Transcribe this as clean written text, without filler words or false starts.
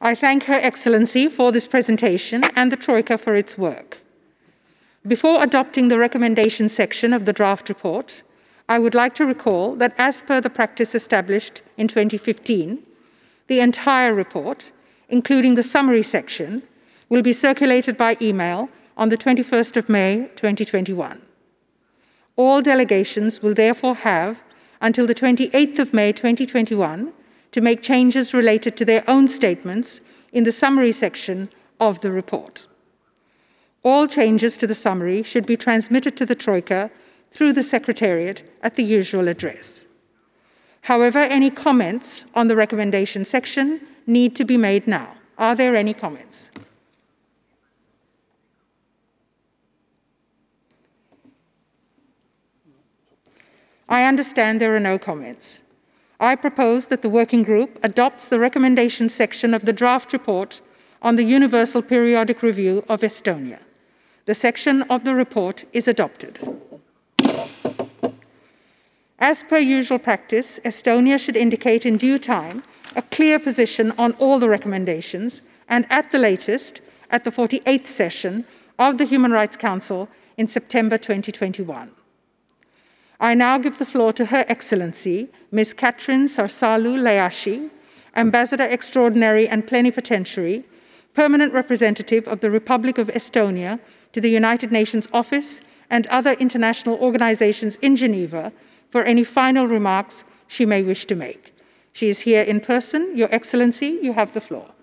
I thank Her Excellency for this presentation and the Troika for its work. Before adopting the recommendation section of the draft report, I would like to recall that as per the practice established in 2015, the entire report, including the summary section, will be circulated by email on the 21st of May 2021. All delegations will therefore have until the 28th of May 2021 to make changes related to their own statements in the summary section of the report. All changes to the summary should be transmitted to the Troika through the Secretariat at the usual address. However, any comments on the recommendation section need to be made now. Are there any comments? I understand there are no comments. I propose that the working group adopts the recommendation section of the draft report on the Universal Periodic Review of Estonia. The section of the report is adopted. As per usual practice, Estonia should indicate in due time a clear position on all the recommendations and at the latest at the 48th session of the Human Rights Council in September 2021. I now give the floor to Her Excellency, Ms. Katrin Sarsalu-Layashi, Ambassador Extraordinary and Plenipotentiary, Permanent Representative of the Republic of Estonia to the United Nations Office and other international organizations in Geneva for any final remarks she may wish to make. She is here in person. Your Excellency, you have the floor.